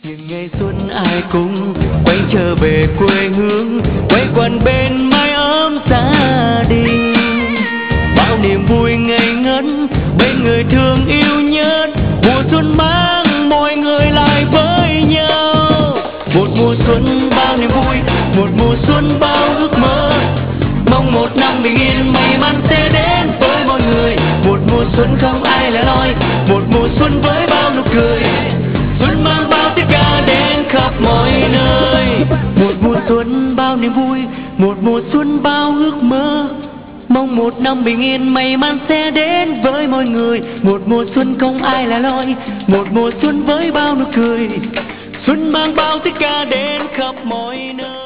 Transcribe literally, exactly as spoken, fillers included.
những ngày xuân ai cũng quay trở về quê hương, quay quần bên mái ấm gia đình. Bao niềm vui ngây ngất bên người thương yêu nhất, mùa xuân mang mọi người lại với nhau. Một mùa xuân bao niềm vui, một mùa xuân bao ước mơ, mong một năm bình yên may mắn sẽ đến với mọi người. Một mùa xuân không ai lẻ loi, một mùa xuân với bao nụ cười, xuân mang bao tất cả đến khắp mọi nơi. Một mùa xuân bao niềm vui, một mùa xuân bao ước mơ, mong một năm bình yên may mắn sẽ đến với mọi người. Một mùa xuân không ai lẻ loi, một mùa xuân với bao nụ cười, xuân mang bao tất cả đến khắp mọi nơi.